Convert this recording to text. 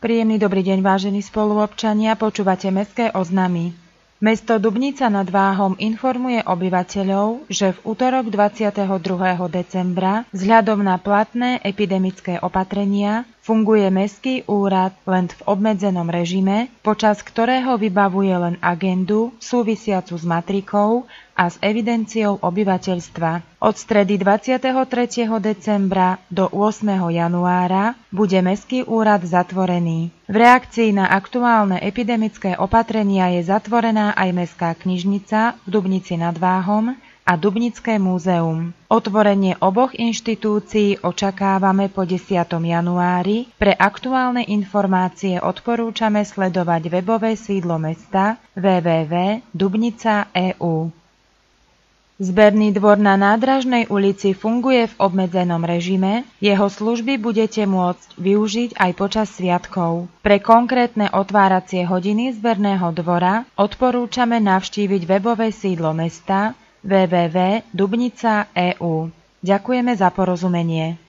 Príjemný dobrý deň, vážení spoluobčania, počúvate Mestské oznamy. Mesto Dubnica nad Váhom informuje obyvateľov, že v utorok 22. decembra vzhľadom na platné epidemické opatrenia funguje Mestský úrad len v obmedzenom režime, počas ktorého vybavuje len agendu súvisiacu s matrikou a s evidenciou obyvateľstva. Od stredy 23. decembra do 8. januára bude Mestský úrad zatvorený. V reakcii na aktuálne epidemické opatrenia je zatvorená aj Mestská knižnica v Dubnici nad Váhom a Dubnické múzeum. Otvorenie oboch inštitúcií očakávame po 10. januári. Pre aktuálne informácie odporúčame sledovať webové sídlo mesta www.dubnica.eu. Zberný dvor na Nádražnej ulici funguje v obmedzenom režime, jeho služby budete môcť využiť aj počas sviatkov. Pre konkrétne otváracie hodiny zberného dvora odporúčame navštíviť webové sídlo mesta www.dubnica.eu. Ďakujeme za porozumenie.